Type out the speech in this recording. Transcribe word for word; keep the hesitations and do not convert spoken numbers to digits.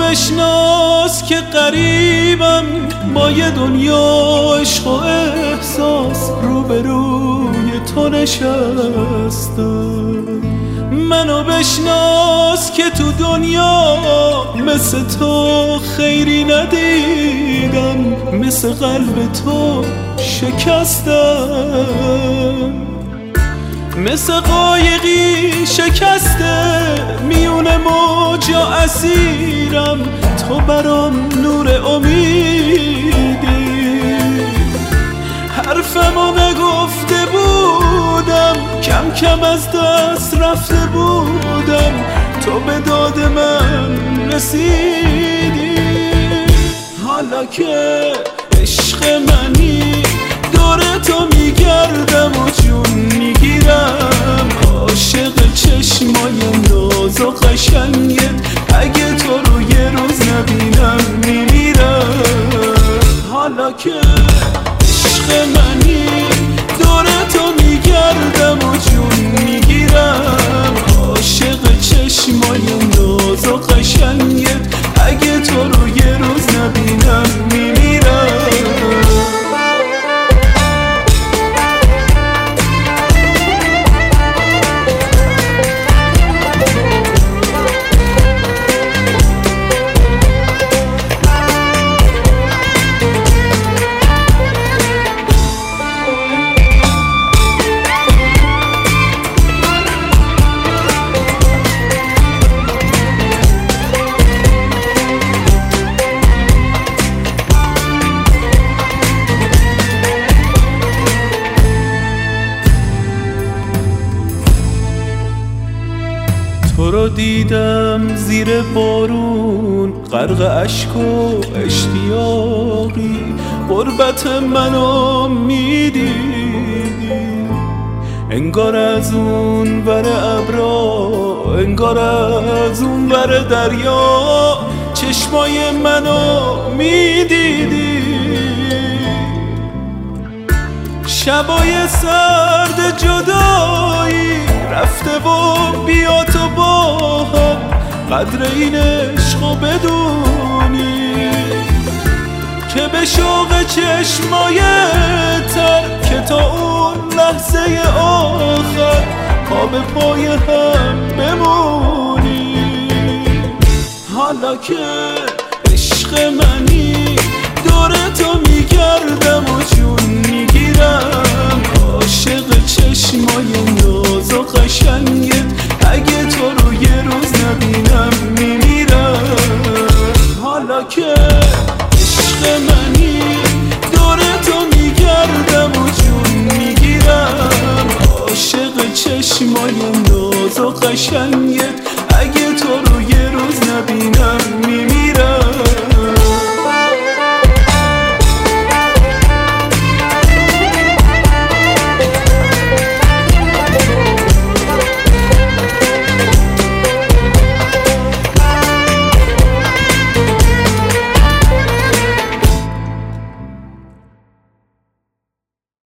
بشناس که قریبم با یه دنیا عشق و احساس روبروی تو نشستم. منو بشناس که تو دنیا مثل تو خیری ندیدم، مثل قلب تو شکستم، مثل قایقی شکسته میون موجا اسیرم، تو برام نور امیدی. حرفمو نگفته بودم، کم کم از دست رفته بودم، تو به داد من رسیدی. حالا که عشق منی دور تو میگردم و جون میگیرم، عاشق چشمای ناز و قشنگت، اگه تو رو یه روز نبینم میمیرم. حالا که عشق منی دور تو میگردم و جون میگیرم، عاشق چشمای ناز و قشنگت، اگه تو رو یه روز نبینم میمیرم. تو رو دیدم زیر بارون غرق اشک و اشتیاقی، غربت منو میدیدی، انگار از اون ور ابرا، انگار از اون ور دریا، چشمای منو میدیدی. شبای سرد جدایی رفته و بیا تو با هم، قدر این عشقو بدونی که به شوق چشمای تر، که تا اون لحظه آخر پا به پای هم بمونی. حالا که عشق منی دور تو میگردم و جون میگیرم، عاشق چشمای ناز و قشنگت، اگه تو رو یه روز نبینم میمیرم. حالا که عشق منی دور تو میگردم و جون میگیرم، عاشق چشمای ناز و قشنگت، اگه تو رو یه روز نبینم میمیرم.